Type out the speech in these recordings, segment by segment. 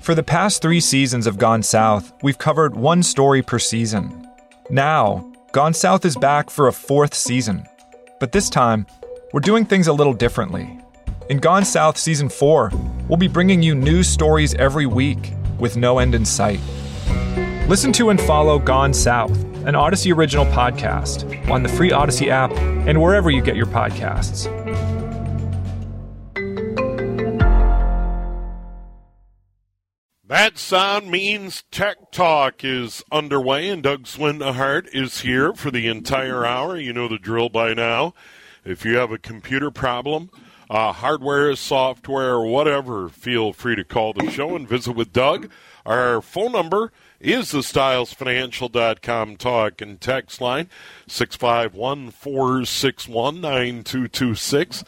For the past 3 seasons of Gone South, we've covered one story per season. Now, Gone South is back for a 4th season. But this time, we're doing things a little differently. In Gone South Season 4, we'll be bringing you news stories every week with no end in sight. Listen to and follow Gone South, an Odyssey original podcast, on the free Odyssey app and wherever you get your podcasts. That sound means Tech Talk is underway, and Doug Swindehart is here for the entire hour. You know the drill by now. If you have a computer problem, hardware, software, whatever, feel free to call the show and visit with Doug. Our phone number is the StylesFinancial.com talk and text line, 651-461-9226,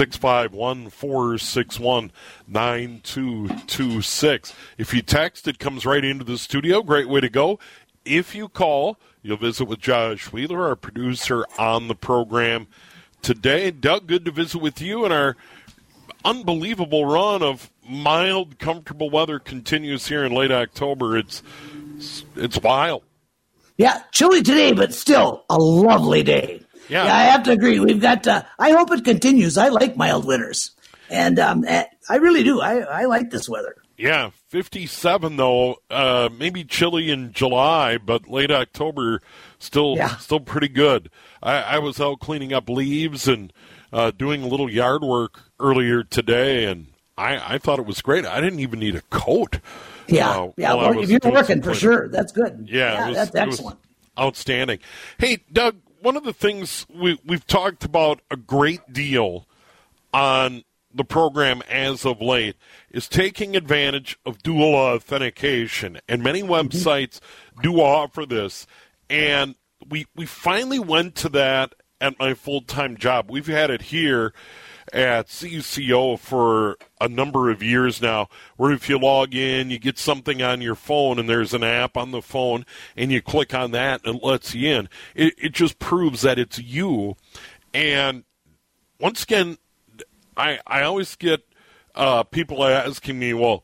651-461-9226. If you text, it comes right into the studio. Great way to go. If you call, you'll visit with Josh Wheeler, our producer on the program today. Doug, good to visit with you, and our unbelievable run of mild, comfortable weather continues here in late October. It's wild. Yeah, chilly today, but still a lovely day. Yeah, I have to agree. We've got. I hope it continues. I like mild winters, and I really do. I like this weather. Yeah, 57 though. Maybe chilly in July, but late October still pretty good. I was out cleaning up leaves and doing a little yard work earlier today, and I thought it was great. I didn't even need a coat. Well, if you're working, for sure, that's good. Yeah, that's excellent. Outstanding. Hey, Doug, one of the things we've talked about a great deal on the program as of late is taking advantage of dual authentication, and many websites do offer this. And we finally went to that at my full-time job. We've had it here at CCO for a number of years now, where if you log in, you get something on your phone, and there's an app on the phone, and you click on that, and it lets you in. It just proves that it's you. And once again, I always get people asking me, well,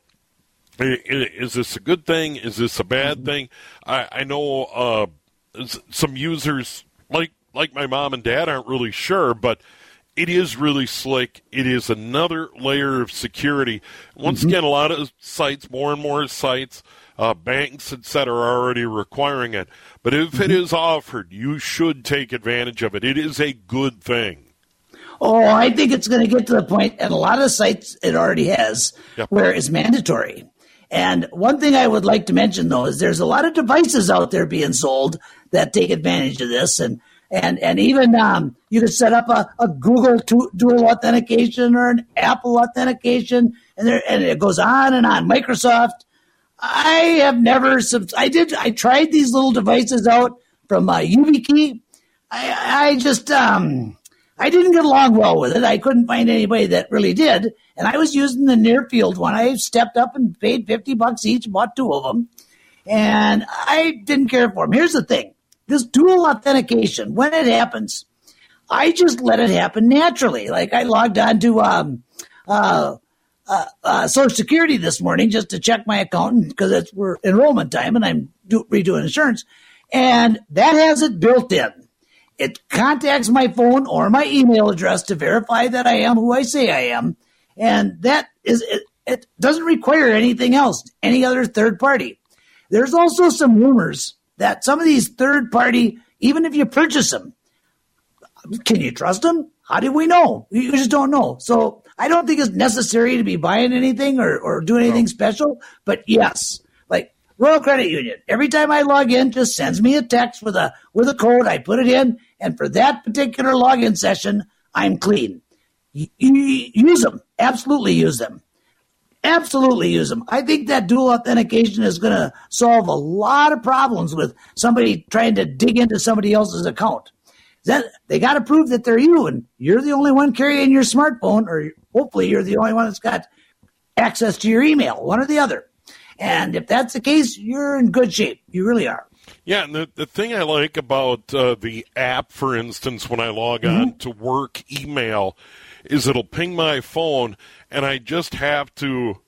is this a good thing? Is this a bad thing? I know some users, like my mom and dad, aren't really sure, but it is really slick. It is another layer of security. Once again, a lot of sites, more and more sites, banks, et cetera, are already requiring it. But if it is offered, you should take advantage of it. It is a good thing. Oh, I think it's going to get to the point, and a lot of sites it already has, where it's mandatory. And one thing I would like to mention, though, is there's a lot of devices out there being sold that take advantage of this. And even you could set up a Google dual authentication or an Apple authentication, and it goes on and on. Microsoft. I have never. I tried these little devices out from YubiKey. I just I didn't get along well with it. I couldn't find anybody that really did, and I was using the near field one. I stepped up and paid $50 each, bought 2 of them, and I didn't care for them. Here's the thing. This dual authentication, when it happens, I just let it happen naturally. Like I logged on to Social Security this morning just to check my account because we're enrollment time and I'm redoing insurance, and that has it built in. It contacts my phone or my email address to verify that I am who I say I am, and that is it doesn't require anything else, any other third party. There's also some rumors that some of these third party, even if you purchase them, can you trust them? How do we know? You just don't know. So I don't think it's necessary to be buying anything or doing anything special. But yes, like Royal Credit Union, every time I log in, just sends me a text with a code. I put it in, and for that particular login session, I'm clean. Use them. Absolutely use them. Absolutely use them. I think that dual authentication is going to solve a lot of problems with somebody trying to dig into somebody else's account. They got to prove that they're you, and you're the only one carrying your smartphone, or hopefully you're the only one that's got access to your email, one or the other. And if that's the case, you're in good shape. You really are. Yeah, and the thing I like about the app, for instance, when I log on to work email, is it'll ping my phone, and I just have to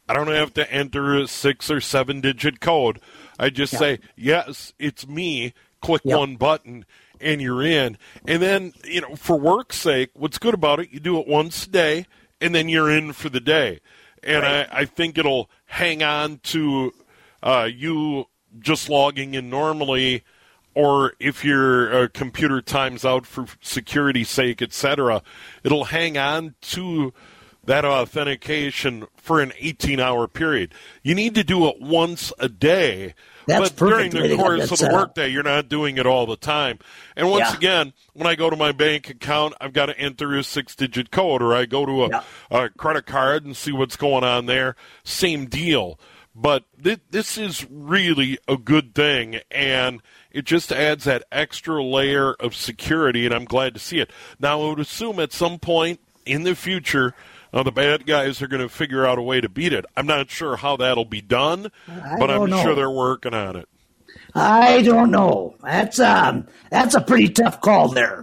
I don't have to enter a 6 or 7 digit code. I just say, yes, it's me, click one button, and you're in. And then, for work's sake, what's good about it, you do it once a day, and then you're in for the day. And I think it'll hang on to you just logging in normally, or if your computer times out for security's sake, etc., it'll hang on to that authentication for an 18-hour period. You need to do it once a day. That's but during the course of the workday, workday, you're not doing it all the time. And once again, when I go to my bank account, I've got to enter a 6-digit code, or I go to a credit card and see what's going on there. Same deal. But this is really a good thing, and it just adds that extra layer of security, and I'm glad to see it. Now, I would assume at some point in the future, the bad guys are going to figure out a way to beat it. I'm not sure how that'll be done, but I'm sure they're working on it. I don't know. That's a pretty tough call there.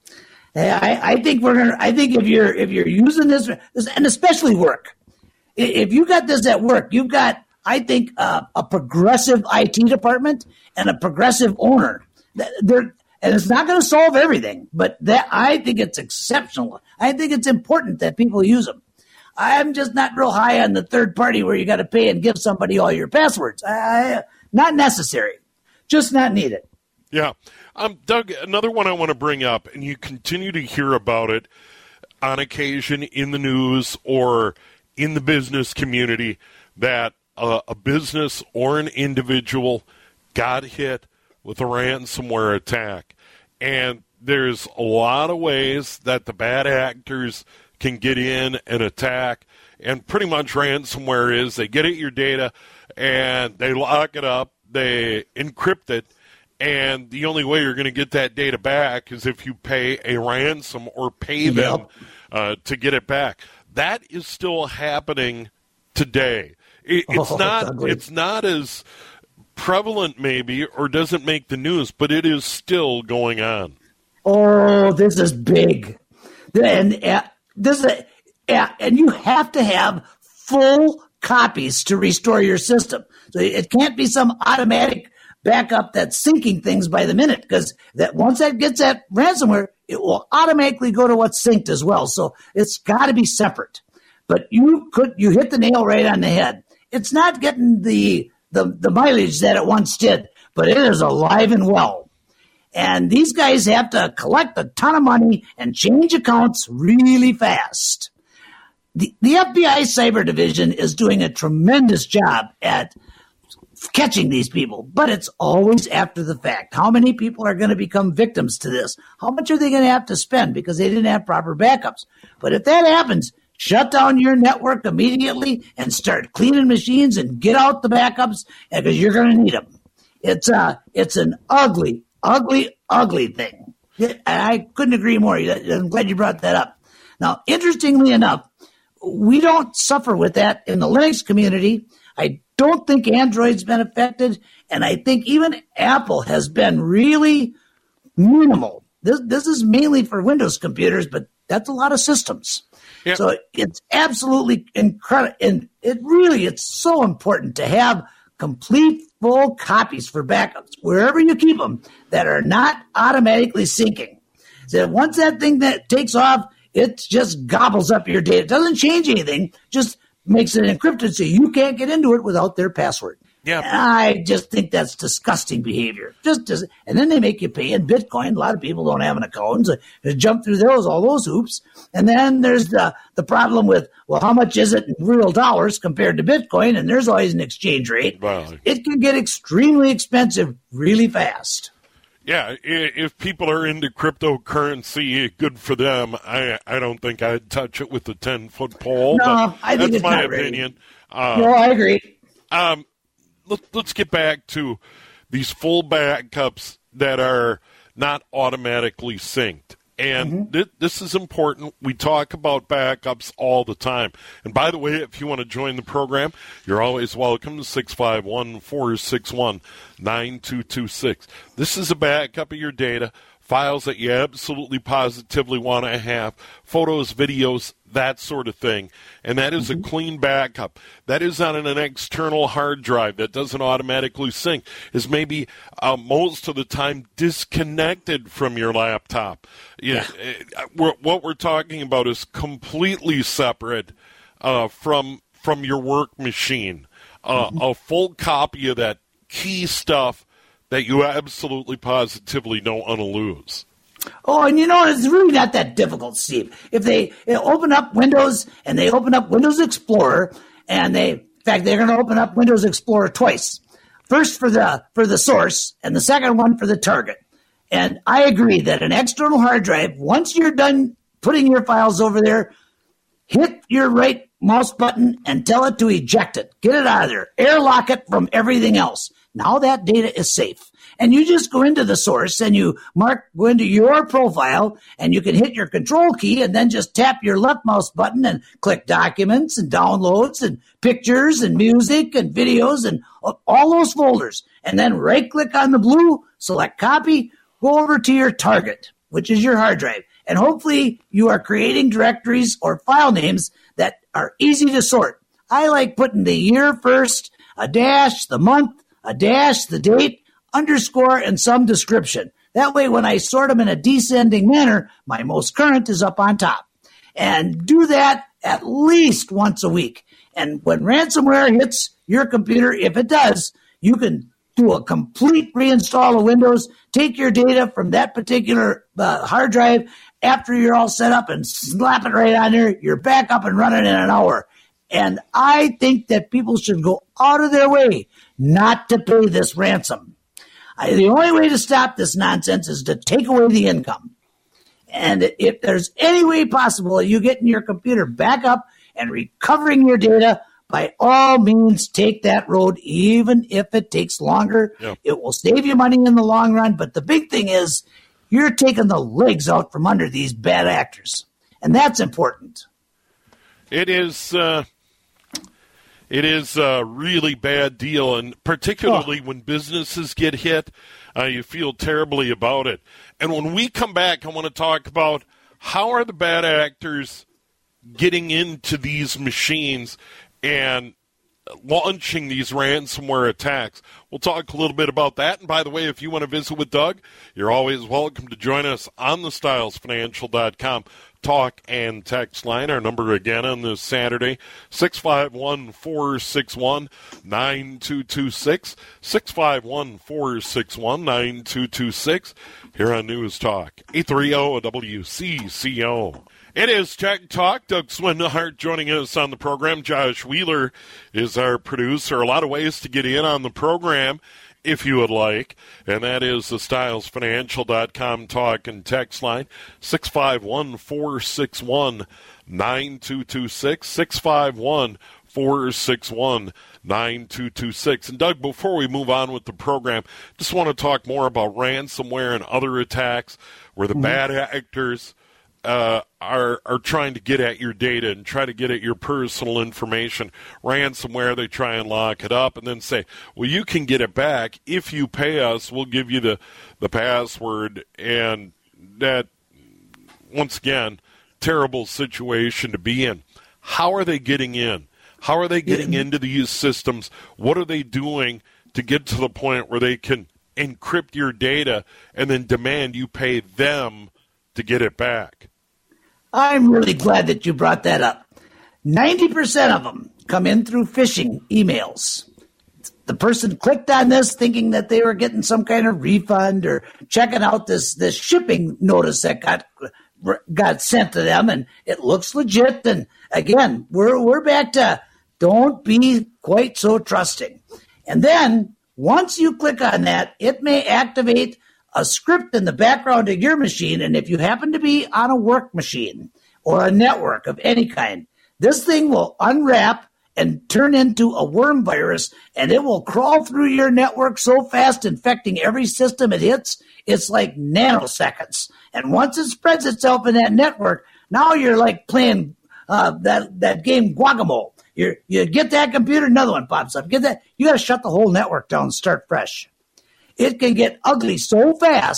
I think if you're using this, and especially work, if you got this at work, you've got, I think, a progressive IT department and a progressive owner. And it's not going to solve everything, but I think it's exceptional. I think it's important that people use them. I'm just not real high on the third party where you got to pay and give somebody all your passwords. Not necessary. Just not needed. Yeah. Doug, another one I want to bring up, and you continue to hear about it on occasion in the news or in the business community, that a business or an individual got hit with a ransomware attack. And there's a lot of ways that the bad actors can get in and attack. And pretty much ransomware is they get at your data and they lock it up, they encrypt it, and the only way you're going to get that data back is if you pay a ransom or pay them to get it back. That is still happening today. It's not as prevalent maybe, or doesn't make the news, but it is still going on. Oh, this is big. And and you have to have full copies to restore your system. So it can't be some automatic backup that's syncing things by the minute, because that once that gets that ransomware, it will automatically go to what's synced as well. So it's got to be separate. But you hit the nail right on the head. It's not getting the mileage that it once did, but it is alive and well. And these guys have to collect a ton of money and change accounts really fast. The FBI Cyber Division is doing a tremendous job at catching these people, but it's always after the fact. How many people are going to become victims to this? How much are they going to have to spend because they didn't have proper backups? But if that happens, shut down your network immediately and start cleaning machines and get out the backups, because you're going to need them. It's an ugly, ugly, ugly thing. I couldn't agree more. I'm glad you brought that up. Now, interestingly enough, we don't suffer with that in the Linux community. I don't think Android's been affected, and I think even Apple has been really minimal. This is mainly for Windows computers, but that's a lot of systems. Yep. So it's absolutely incredible, and it's so important to have complete full copies for backups wherever you keep them that are not automatically syncing. So once that thing that takes off, it just gobbles up your data. It doesn't change anything, just makes it encrypted so you can't get into it without their password. Yeah, I just think that's disgusting behavior. And then they make you pay in Bitcoin. A lot of people don't have an account, so they jump through all those hoops. And then there's the problem with, well, how much is it in real dollars compared to Bitcoin? And there's always an exchange rate. Wow. It can get extremely expensive really fast. Yeah, if people are into cryptocurrency, good for them. I don't think I'd touch it with a 10-foot pole. No, I think that's it's my not opinion. No, I agree. Let's get back to these full backups that are not automatically synced. And this is important. We talk about backups all the time. And by the way, if you want to join the program, you're always welcome to 651-461-9226. This is a backup of your data files that you absolutely positively want to have, photos, videos, that sort of thing. And that is a clean backup. That is on an external hard drive that doesn't automatically sync, is maybe most of the time disconnected from your laptop. What we're talking about is completely separate from your work machine. A full copy of that key stuff that you absolutely positively don't want to lose. Oh, and it's really not that difficult, Steve. If they open up Windows and they open up Windows Explorer, and they're going to open up Windows Explorer twice. First for the source, and the second one for the target. And I agree that an external hard drive, once you're done putting your files over there, hit your right mouse button and tell it to eject it. Get it out of there. Airlock it from everything else. Now that data is safe. And you just go into the source and you go into your profile, and you can hit your control key and then just tap your left mouse button and click documents and downloads and pictures and music and videos and all those folders. And then right click on the blue, select copy, go over to your target, which is your hard drive. And hopefully you are creating directories or file names that are easy to sort. I like putting the year first, a dash, the month, a dash, the date, underscore, and some description. That way, when I sort them in a descending manner, my most current is up on top. And do that at least once a week. And when ransomware hits your computer, if it does, you can do a complete reinstall of Windows, take your data from that particular hard drive after you're all set up and slap it right on there. You're back up and running in an hour. And I think that people should go out of their way not to pay this ransom. The only way to stop this nonsense is to take away the income. And if there's any way possible you getting your computer back up and recovering your data, by all means, take that road, even if it takes longer. Yep. It will save you money in the long run. But the big thing is you're taking the legs out from under these bad actors. And that's important. It is a really bad deal, and particularly when businesses get hit, you feel terribly about it. And when we come back, I want to talk about how are the bad actors getting into these machines and launching these ransomware attacks. We'll talk a little bit about that. And by the way, if you want to visit with Doug, you're always welcome to join us on the StylesFinancial.com talk and text line. Our number again on this Saturday, 651-461-9226, 651-461-9226, here on News Talk, 830-WCCO. It is Tech Talk. Doug Swinhart joining us on the program. Josh Wheeler is our producer. A lot of ways to get in on the program if you would like, and that is the StylesFinancial.com talk and text line, 651-461-9226, 651-461-9226. And Doug, before we move on with the program, just want to talk more about ransomware and other attacks where the bad actors are trying to get at your data and try to get at your personal information. Ransomware, they try and lock it up and then say, well, you can get it back if you pay us. We'll give you the password. And that, once again, terrible situation to be in. How are they getting in? How are they getting into these systems? What are they doing to get to the point where they can encrypt your data and then demand you pay them to get it back? I'm really glad that you brought that up. 90% of them come in through phishing emails. The person clicked on this thinking that they were getting some kind of refund or checking out this shipping notice that got sent to them, and it looks legit. And again, we're back to don't be quite so trusting. And then once you click on that, it may activate a script in the background of your machine, and if you happen to be on a work machine or a network of any kind, this thing will unwrap and turn into a worm virus, and it will crawl through your network so fast, infecting every system it hits. It's like nanoseconds. And once it spreads itself in that network, now you're like playing that game Guacamole. You get that computer, another one pops up. Get that, you got to shut the whole network down and start fresh. It can get ugly so fast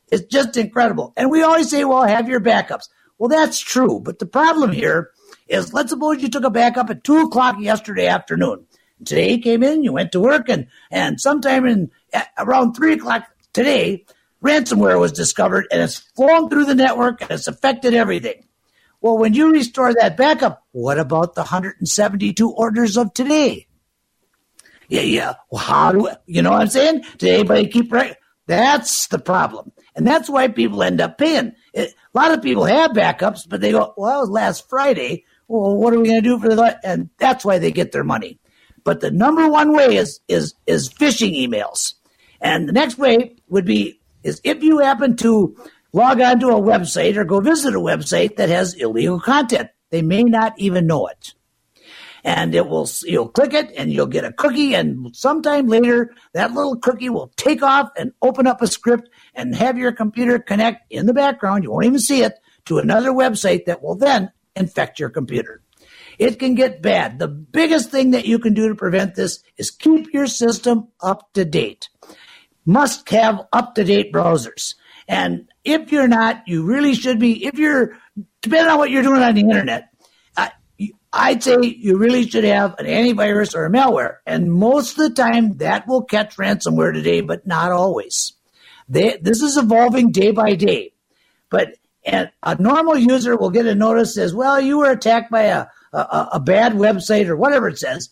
It's just incredible. And we always say, well, have your backups. Well, that's true. But the problem here is, let's suppose you took a backup at 2 o'clock yesterday afternoon. Today you came in, you went to work, and sometime around 3 o'clock today, ransomware was discovered, and it's flown through the network, and it's affected everything. Well, when you restore that backup, what about the 172 orders of today? Yeah. Well, you know what I'm saying? Did anybody keep right? That's the problem. And that's why people end up paying. A lot of people have backups, but they go, well, it was last Friday. Well, what are we going to do for that? And that's why they get their money. But the number one way is phishing emails. And the next way is if you happen to log on to a website or go visit a website that has illegal content. They may not even know it. And you'll click it and you'll get a cookie, and sometime later that little cookie will take off and open up a script and have your computer connect in the background, you won't even see it, to another website that will then infect your computer. It can get bad. The biggest thing that you can do to prevent this is keep your system up to date. Must have up-to-date browsers. And if you're not, you really should be. If you're, depending on what you're doing on the internet, I'd say you really should have an antivirus or a malware. And most of the time, that will catch ransomware today, but not always. This is evolving day by day. But a normal user will get a notice that says, well, you were attacked by a bad website or whatever it says.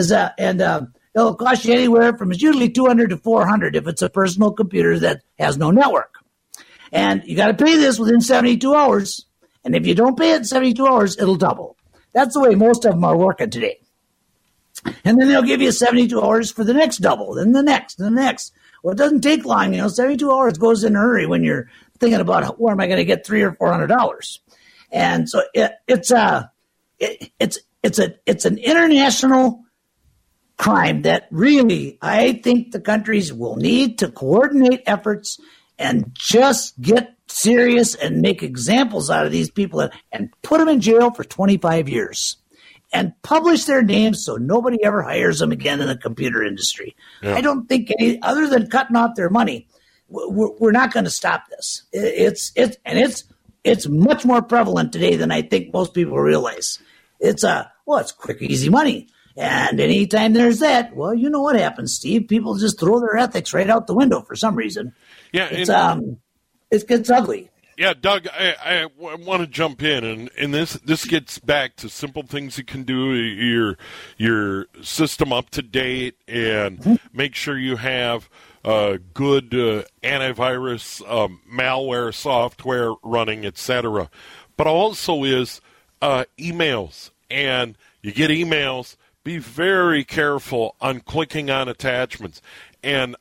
It'll cost you anywhere from, it's usually $200 to $400 if it's a personal computer that has no network. And you got to pay this within 72 hours. And if you don't pay it in 72 hours, it'll double. That's the way most of them are working today. And then they'll give you 72 hours for the next double, then the next, and the next. Well, it doesn't take long. 72 hours goes in a hurry when you're thinking about where am I going to get $300 or $400. And so it's an international crime that really I think the countries will need to coordinate efforts and just get serious and make examples out of these people and put them in jail for 25 years and publish their names so nobody ever hires them again in the computer industry. Yeah. I don't think other than cutting off their money, we're not going to stop this. It's much more prevalent today than I think most people realize. It's quick, easy money. And anytime there's that, well, you know what happens, Steve. People just throw their ethics right out the window for some reason. Yeah, it gets ugly. Yeah, Doug, I want to jump in, and this gets back to simple things you can do, your system up to date, and make sure you have good antivirus, malware software running, etc. But also is emails, and you get emails. Be very careful on clicking on attachments. And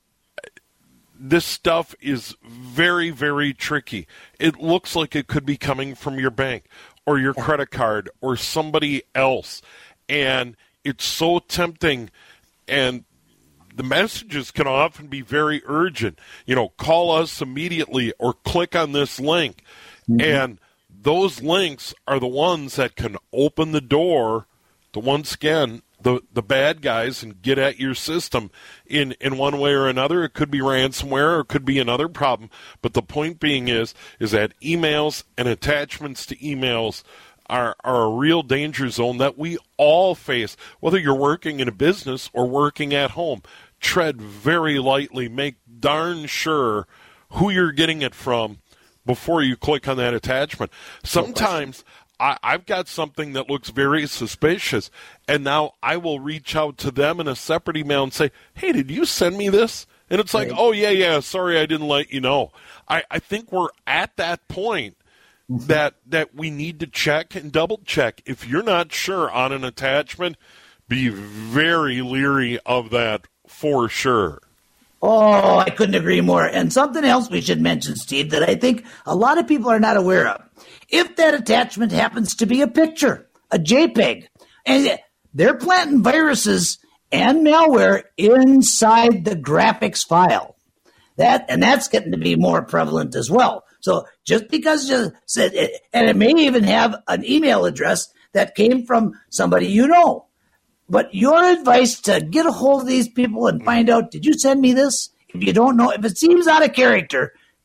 this stuff is very, very tricky. It looks like it could be coming from your bank or your credit card or somebody else. And it's so tempting. And the messages can often be very urgent. Call us immediately or click on this link. Mm-hmm. And those links are the ones that can open the door to, once again, the bad guys and get at your system in one way or another. It could be ransomware or it could be another problem. But the point being is that emails and attachments to emails are a real danger zone that we all face, whether you're working in a business or working at home. Tread very lightly. Make darn sure who you're getting it from before you click on that attachment. Sometimes I've got something that looks very suspicious, and now I will reach out to them in a separate email and say, hey, did you send me this? And it's like, oh, yeah, sorry I didn't let you know. I think we're at that point that we need to check and double-check. If you're not sure on an attachment, be very leery of that for sure. Oh, I couldn't agree more. And something else we should mention, Steve, that I think a lot of people are not aware of. If that attachment happens to be a picture, a JPEG, and they're planting viruses and malware inside the graphics file. That's getting to be more prevalent as well. So just because you said it, and it may even have an email address that came from somebody you know. But your advice to get a hold of these people and find out, did you send me this? If you don't know, if it seems out of character,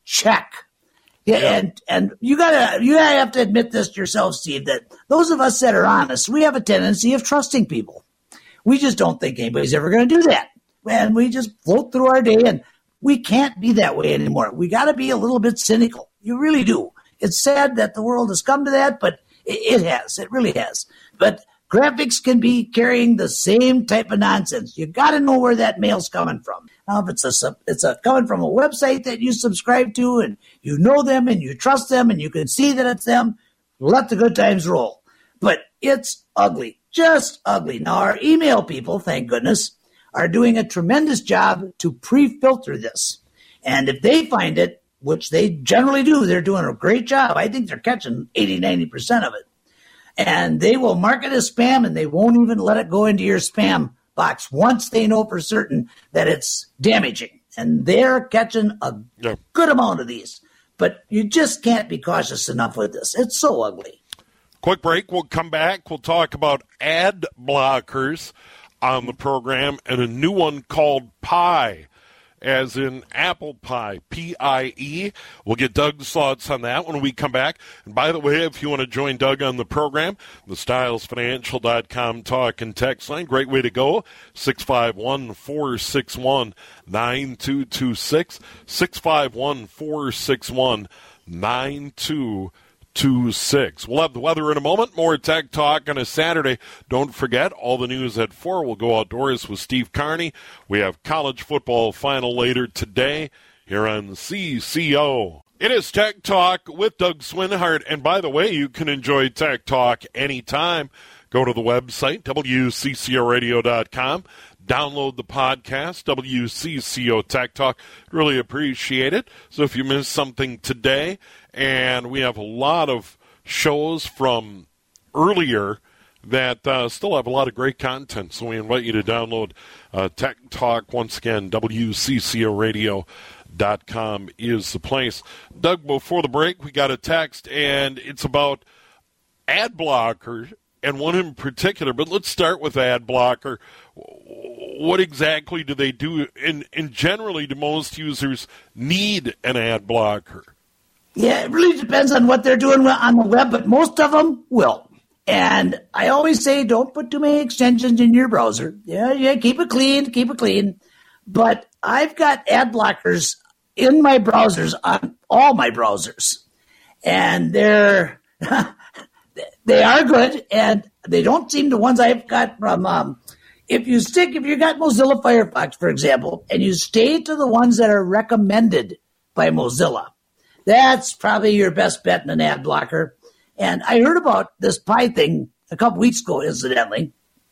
check. Yeah. And you have to admit this to yourself, Steve, that those of us that are honest, we have a tendency of trusting people. We just don't think anybody's ever going to do that. And we just float through our day, and we can't be that way anymore. We got to be a little bit cynical. You really do. It's sad that the world has come to that, but it has. It really has. But graphics can be carrying the same type of nonsense. You got to know where that mail's coming from. Now, if it's coming from a website that you subscribe to, and you know them and you trust them and you can see that it's them, let the good times roll. But it's ugly, just ugly. Now, our email people, thank goodness, are doing a tremendous job to pre-filter this. And if they find it, which they generally do, they're doing a great job. I think they're catching 80, 90% of it. And they will mark it as spam, and they won't even let it go into your spam box once they know for certain that it's damaging. And they're catching a good amount of these. But you just can't be cautious enough with this. It's so ugly. Quick break. We'll come back. We'll talk about ad blockers on the program and a new one called Pie, as in apple pie, P-I-E. We'll get Doug's thoughts on that when we come back. And by the way, if you want to join Doug on the program, the StylesFinancial.com talk and text line, great way to go, 651-461-9226, 651-461-9226. We'll have the weather in a moment. More Tech Talk on a Saturday. Don't forget, all the news at 4. We'll go outdoors with Steve Carney. We have college football final later today here on CCO. It is Tech Talk with Doug Swinhart. And by the way, you can enjoy Tech Talk anytime. Go to the website, WCCOradio.com. Download the podcast, WCCO Tech Talk. Really appreciate it. So if you missed something today, and we have a lot of shows from earlier that still have a lot of great content, so we invite you to download Tech Talk. Once again, WCCOradio.com is the place. Doug, before the break, we got a text, and it's about ad blocker, and one in particular, but let's start with ad blocker. What exactly do they do? And generally, do most users need an ad blocker? Yeah, it really depends on what they're doing on the web, but most of them will. And I always say don't put too many extensions in your browser. Yeah, keep it clean. But I've got ad blockers in my browsers, on all my browsers. And they are good, and they don't seem the ones I've got from if you got Mozilla Firefox, for example, and you stay to the ones that are recommended by Mozilla, that's probably your best bet in an ad blocker. And I heard about this Pi thing a couple weeks ago, incidentally,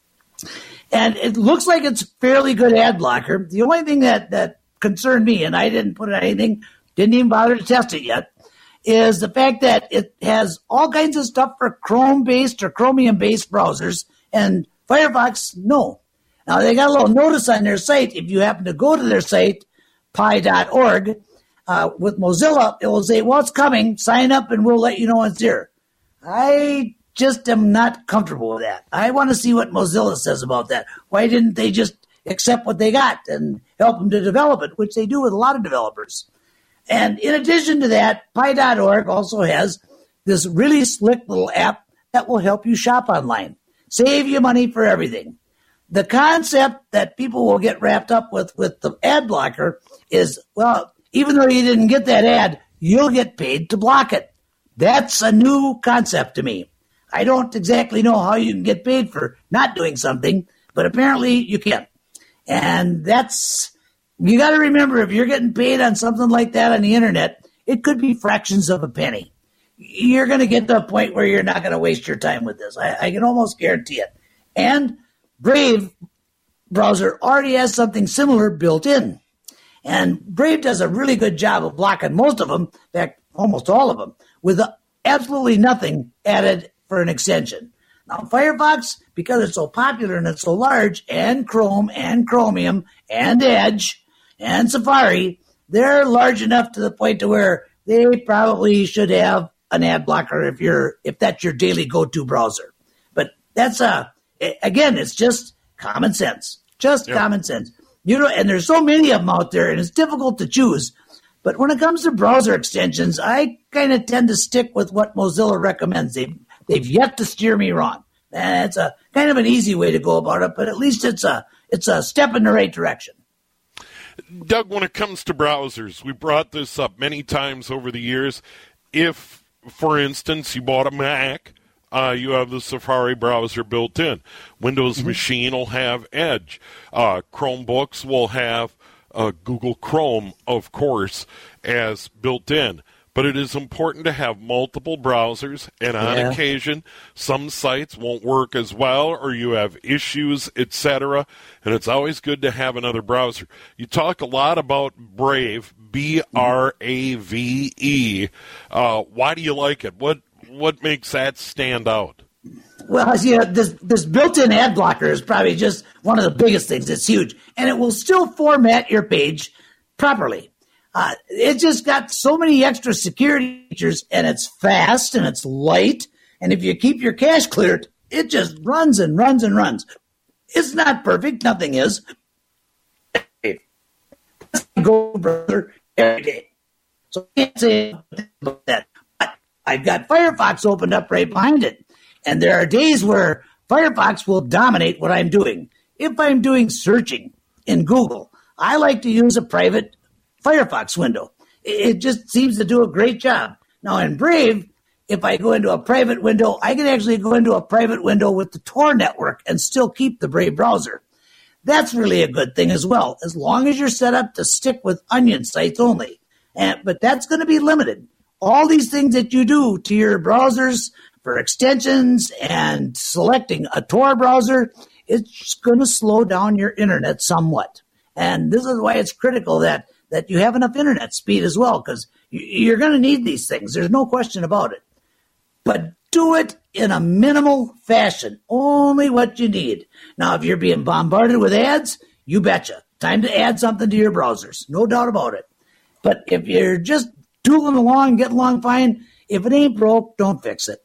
and it looks like it's a fairly good ad blocker. The only thing that concerned me, and I didn't put it anything, didn't even bother to test it yet, is the fact that it has all kinds of stuff for Chrome-based or Chromium-based browsers, and Firefox, no. Now, they got a little notice on their site. If you happen to go to their site, pi.org, with Mozilla, it will say, well, it's coming. Sign up, and we'll let you know it's here. I just am not comfortable with that. I want to see what Mozilla says about that. Why didn't they just accept what they got and help them to develop it, which they do with a lot of developers? And in addition to that, pi.org also has this really slick little app that will help you shop online, save you money for everything. The concept that people will get wrapped up with the ad blocker is, well, even though you didn't get that ad, you'll get paid to block it. That's a new concept to me. I don't exactly know how you can get paid for not doing something, but apparently you can. And you got to remember, if you're getting paid on something like that on the internet, it could be fractions of a penny. You're going to get to a point where you're not going to waste your time with this. I can almost guarantee it. And Brave browser already has something similar built in. And Brave does a really good job of blocking most of them, in fact, almost all of them, with absolutely nothing added for an extension. Now, Firefox, because it's so popular and it's so large, and Chrome and Chromium and Edge and Safari, they're large enough to the point to where they probably should have an ad blocker if that's your daily go-to browser. But that's again, it's just common sense. Common sense. And there's so many of them out there, and it's difficult to choose. But when it comes to browser extensions, I kind of tend to stick with what Mozilla recommends. They've yet to steer me wrong. And it's a kind of an easy way to go about it, but at least it's a step in the right direction. Doug, when it comes to browsers, we brought this up many times over the years. If, for instance, you bought a Mac, you have the Safari browser built in. Windows machine will have Edge. Chromebooks will have Google Chrome, of course, as built in. But it is important to have multiple browsers, and on occasion, some sites won't work as well, or you have issues, etc., and it's always good to have another browser. You talk a lot about Brave, B-R-A-V-E. Why do you like it? What makes that stand out? Well, this built-in ad blocker is probably just one of the biggest things. It's huge, and it will still format your page properly. It just got so many extra security features, and it's fast and it's light. And if you keep your cache cleared, it just runs and runs and runs. It's not perfect. Nothing is. Go browser every day. So I can't say about that. But I've got Firefox opened up right behind it. And there are days where Firefox will dominate what I'm doing. If I'm doing searching in Google, I like to use a private Firefox window. It just seems to do a great job. Now in Brave, if I go into a private window, I can actually go into a private window with the Tor network and still keep the Brave browser. That's really a good thing as well, as long as you're set up to stick with Onion sites only. But that's going to be limited. All these things that you do to your browsers for extensions and selecting a Tor browser, it's going to slow down your internet somewhat. And this is why it's critical that you have enough internet speed as well, because you're going to need these things. There's no question about it. But do it in a minimal fashion, only what you need. Now, if you're being bombarded with ads, you betcha. Time to add something to your browsers, no doubt about it. But if you're just tooling along, getting along fine, if it ain't broke, don't fix it.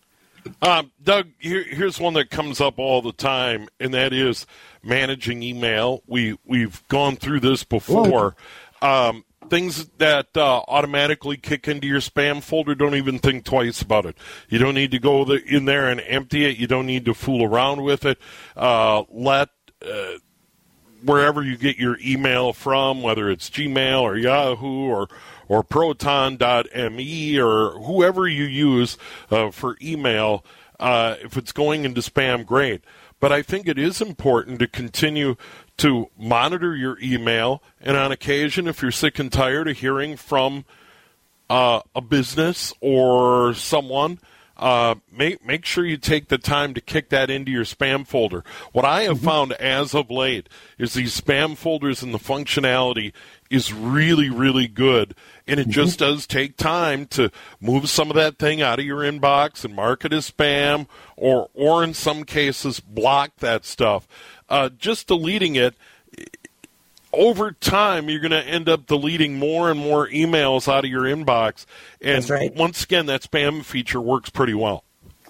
Doug, here's one that comes up all the time, and that is managing email. We've gone through this before. Things that automatically kick into your spam folder, don't even think twice about it. You don't need to go in there and empty it. You don't need to fool around with it. Let wherever you get your email from, whether it's Gmail or Yahoo or Proton.me or whoever you use for email, if it's going into spam, great. But I think it is important to continue to monitor your email, and on occasion, if you're sick and tired of hearing from a business or someone, make sure you take the time to kick that into your spam folder. What I have found as of late is these spam folders and the functionality is really, really good, and it just does take time to move some of that thing out of your inbox and mark it as spam, or in some cases block that stuff. Just deleting it, over time, you're going to end up deleting more and more emails out of your inbox. And that's right. Once again, that spam feature works pretty well.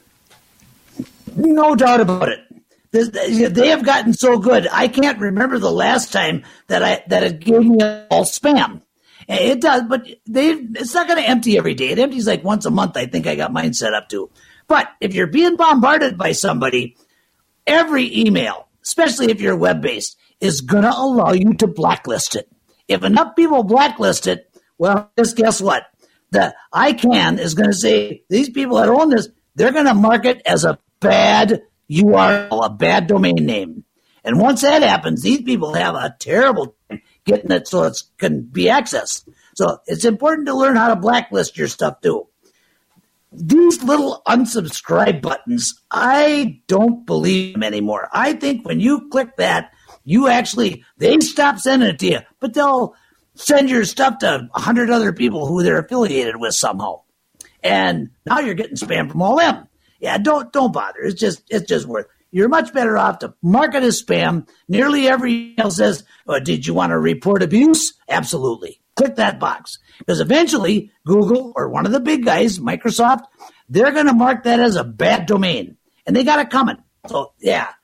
No doubt about it. They have gotten so good. I can't remember the last time that it gave me all spam. It does, but it's not going to empty every day. It empties like once a month, I think I got mine set up to. But if you're being bombarded by somebody, every email, especially if you're web-based, is going to allow you to blacklist it. If enough people blacklist it, well, just guess what? The ICANN is going to say, these people that own this, they're going to mark it as a bad URL, a bad domain name. And once that happens, these people have a terrible time getting it so it can be accessed. So it's important to learn how to blacklist your stuff too. These little unsubscribe buttons, I don't believe them anymore. I think when you click that, they stop sending it to you, but they'll send your stuff to 100 other people who they're affiliated with somehow. And now you're getting spam from all them. Yeah, don't bother. It's just worth. You're much better off to mark it as spam. Nearly every email says, did you want to report abuse? Absolutely. Click that box. Because eventually, Google or one of the big guys, Microsoft, they're going to mark that as a bad domain. And they got it coming. So, yeah,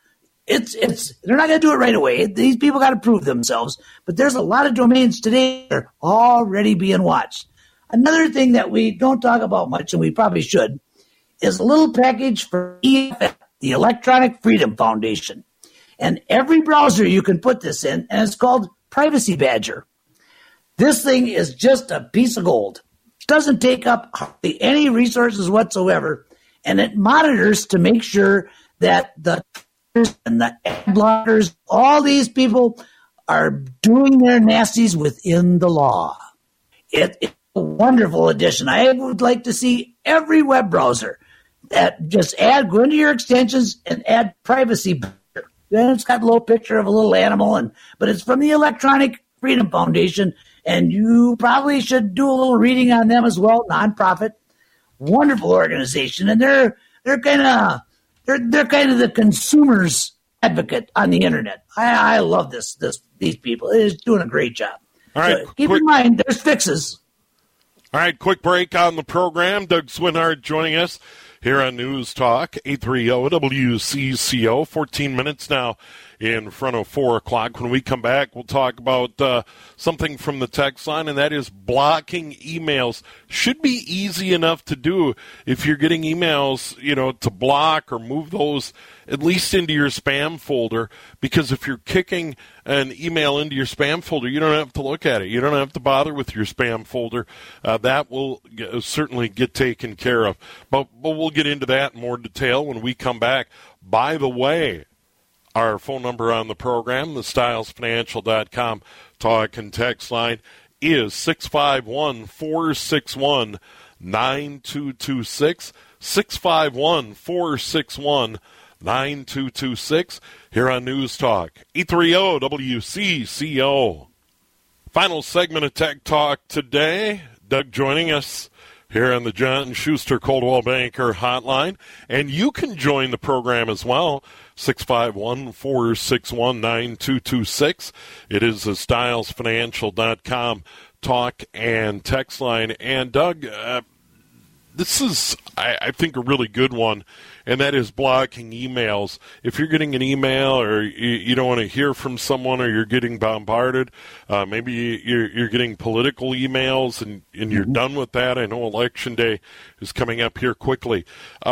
they're not going to do it right away. These people got to prove themselves. But there's a lot of domains today that are already being watched. Another thing that we don't talk about much, and we probably should, is a little package for EFF, the Electronic Freedom Foundation. And every browser you can put this in, and it's called Privacy Badger. This thing is just a piece of gold. It doesn't take up hardly any resources whatsoever, and it monitors to make sure that the and the ad blockers, all these people are doing their nasties within the law. It's a wonderful addition. I would like to see every web browser that just go into your extensions and add Privacy Badger. Then it's got a little picture of a little animal, but it's from the Electronic Freedom Foundation, and you probably should do a little reading on them as well. Nonprofit, wonderful organization, and they're kind of the consumer's advocate on the internet. I love these people. They're doing a great job. All right, so keep in mind, there's fixes. All right, quick break on the program. Doug Swinhart joining us here on News Talk, 830-WCCO, 14 minutes now in front of 4 o'clock. When we come back, we'll talk about something from the text line, and that is blocking emails. Should be easy enough to do if you're getting emails, to block or move those at least into your spam folder, because if you're kicking an email into your spam folder, you don't have to look at it. You don't have to bother with your spam folder. That will certainly get taken care of. But we'll get into that in more detail when we come back. By the way, our phone number on the program, the StylesFinancial.com talk and text line, is 651-461-9226, 651-461-9226, here on News Talk, 830-WCCO. Final segment of Tech Talk today. Doug joining us here on the John Schuster Coldwell Banker Hotline. And you can join the program as well, 651-461-9226. It is the StylesFinancial.com talk and text line. And Doug, this is, I think, a really good one, and that is blocking emails. If you're getting an email or you don't want to hear from someone, or you're getting bombarded, maybe you're getting political emails and you're done with that. I know Election Day is coming up here quickly.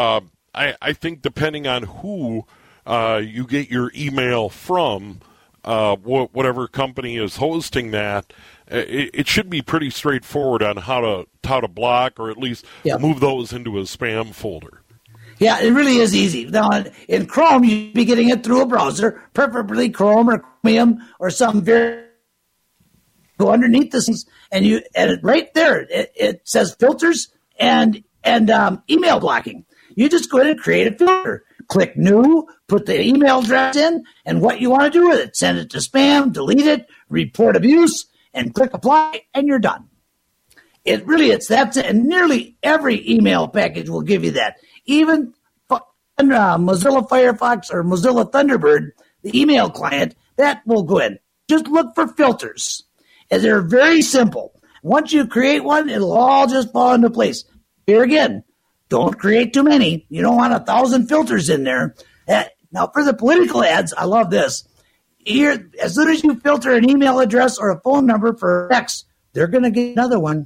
I think depending on who you get your email from, whatever company is hosting that, it should be pretty straightforward on how to block or at least move those into a spam folder. Yeah, it really is easy. Now, in Chrome, you'd be getting it through a browser, preferably Chrome or Chromium or some very. Go underneath this, and right there it says filters and email blocking. You just go ahead and create a filter. Click New, put the email address in, and what you want to do with it. Send it to spam, delete it, report abuse, and click Apply, and you're done. It really is. That's it. And nearly every email package will give you that. Even Mozilla Firefox or Mozilla Thunderbird, the email client, that will go in. Just look for filters. And they're very simple. Once you create one, it'll all just fall into place. Here again, don't create too many. You don't want 1,000 filters in there. Now, for the political ads, I love this. Here, as soon as you filter an email address or a phone number for text, they're going to get another one.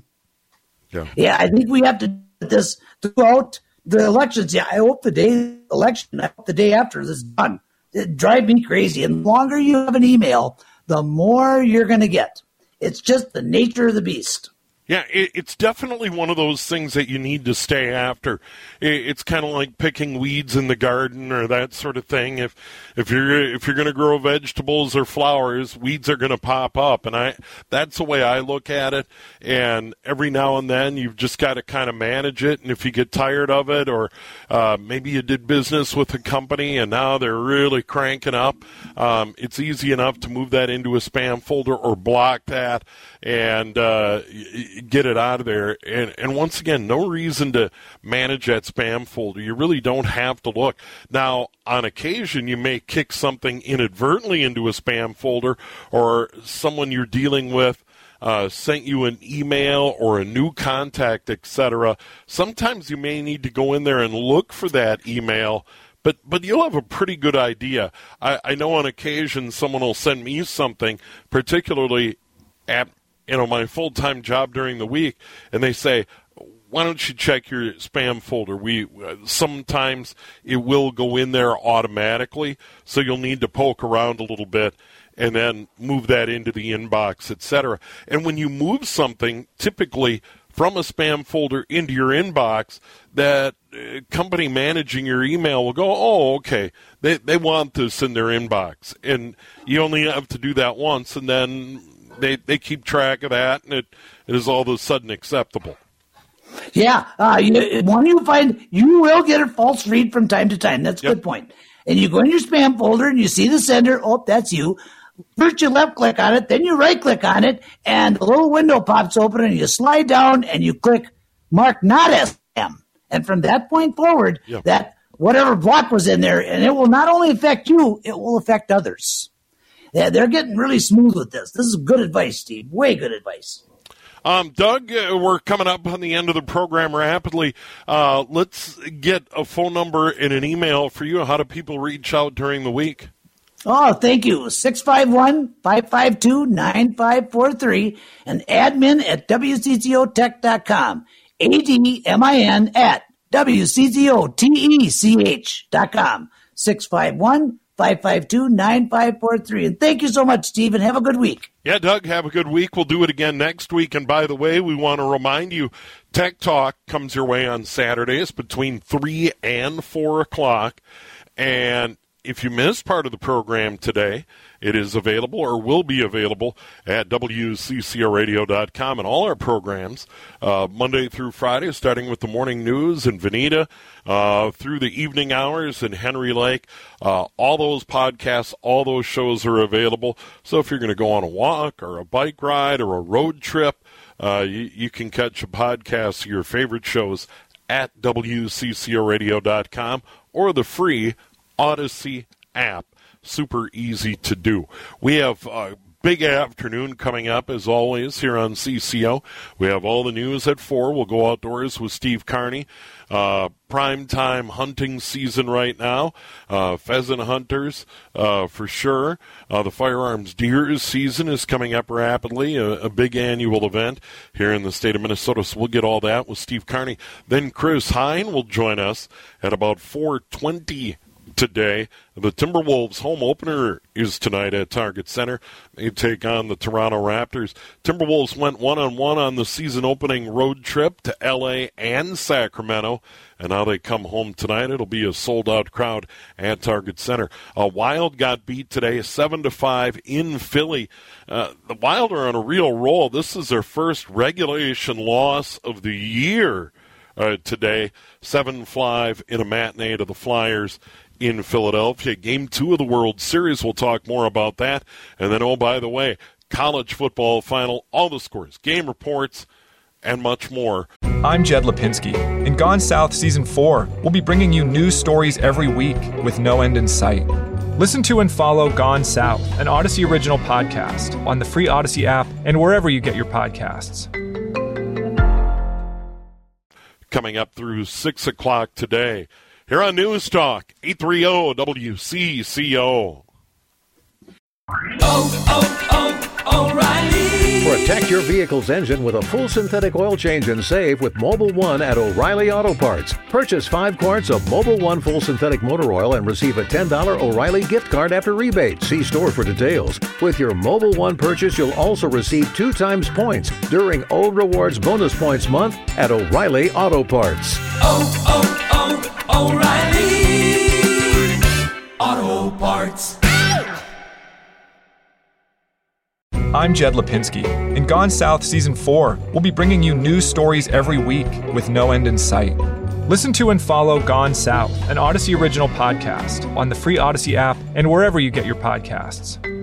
Yeah, I think we have to do this throughout the elections. Yeah, I hope the day election, I hope the day after this is done. It drives me crazy. And the longer you have an email, the more you're going to get. It's just the nature of the beast. Yeah, it's definitely one of those things that you need to stay after. It's kind of like picking weeds in the garden or that sort of thing. If you're going to grow vegetables or flowers, weeds are going to pop up, and that's the way I look at it. And every now and then, you've just got to kind of manage it. And if you get tired of it, or maybe you did business with a company and now they're really cranking up, it's easy enough to move that into a spam folder or block that and get it out of there. And once again, no reason to manage that spam folder. You really don't have to look. Now, on occasion, you may kick something inadvertently into a spam folder, or someone you're dealing with sent you an email or a new contact, etc. Sometimes you may need to go in there and look for that email, but you'll have a pretty good idea. I know on occasion someone will send me something, particularly at my full-time job during the week, and they say, why don't you check your spam folder? Sometimes it will go in there automatically, so you'll need to poke around a little bit and then move that into the inbox, etc. And when you move something, typically from a spam folder into your inbox, that company managing your email will go, oh, okay, they want this in their inbox. And you only have to do that once, and then they keep track of that, and it is all of a sudden acceptable. Yeah, when you find, you will get a false read from time to time. That's a good point. And you go in your spam folder and you see the sender. Oh, that's you. First you left click on it, then you right click on it, and a little window pops open, and you slide down and you click mark not as spam. And from that point forward, that whatever block was in there, and it will not only affect you, it will affect others. Yeah, they're getting really smooth with this. This is good advice, Steve. Way good advice. Doug, we're coming up on the end of the program rapidly. Let's get a phone number and an email for you. How do people reach out during the week? Oh, thank you. 651-552-9543 and admin at WCCOtech.com. ADMIN at WCCOTECH.com. 651-552-9543. And thank you so much, Steve, and have a good week. Yeah, Doug, have a good week. We'll do it again next week. And by the way, we want to remind you, Tech Talk comes your way on Saturdays between 3 and 4 o'clock. And if you missed part of the program today, it is available or will be available at WCCOradio.com and all our programs, Monday through Friday, starting with the morning news in Veneta, through the evening hours in Henry Lake. All those podcasts, all those shows are available. So if you're going to go on a walk or a bike ride or a road trip, you can catch a podcast of your favorite shows at WCCOradio.com or the free Odyssey app. Super easy to do. We have a big afternoon coming up, as always, here on CCO. We have all the news at 4. We'll go outdoors with Steve Carney. Primetime hunting season right now. Pheasant hunters, for sure. The firearms deer season is coming up rapidly, a big annual event here in the state of Minnesota. So we'll get all that with Steve Carney. Then Chris Hine will join us at about 4:20 today. The Timberwolves home opener is tonight at Target Center. They take on the Toronto Raptors. Timberwolves went one-on-one on the season opening road trip to L.A. and Sacramento, and now they come home tonight. It'll be a sold-out crowd at Target Center. Wild got beat today 7-5 in Philly. The Wild are on a real roll. This is their first regulation loss of the year today. 7-5 in a matinee to the Flyers in Philadelphia. Game 2 of the World Series. We'll talk more about that. And then, oh, by the way, college football final, all the scores, game reports, and much more. I'm Jed Lipinski. In Gone South Season 4, we'll be bringing you news stories every week with no end in sight. Listen to and follow Gone South, an Odyssey original podcast, on the free Odyssey app and wherever you get your podcasts. Coming up through 6 o'clock today, here on News Talk, 830 WCCO. O'Reilly. Protect your vehicle's engine with a full synthetic oil change and save with Mobil 1 at O'Reilly Auto Parts. Purchase 5 quarts of Mobil 1 full synthetic motor oil and receive a $10 O'Reilly gift card after rebate. See store for details. With your Mobil 1 purchase, you'll also receive 2 times points during O Rewards Bonus Points Month at O'Reilly Auto Parts. O'Reilly Auto Parts. I'm Jed Lipinski. In Gone South Season 4, we'll be bringing you news stories every week with no end in sight. Listen to and follow Gone South, an Odyssey original podcast, on the free Odyssey app and wherever you get your podcasts.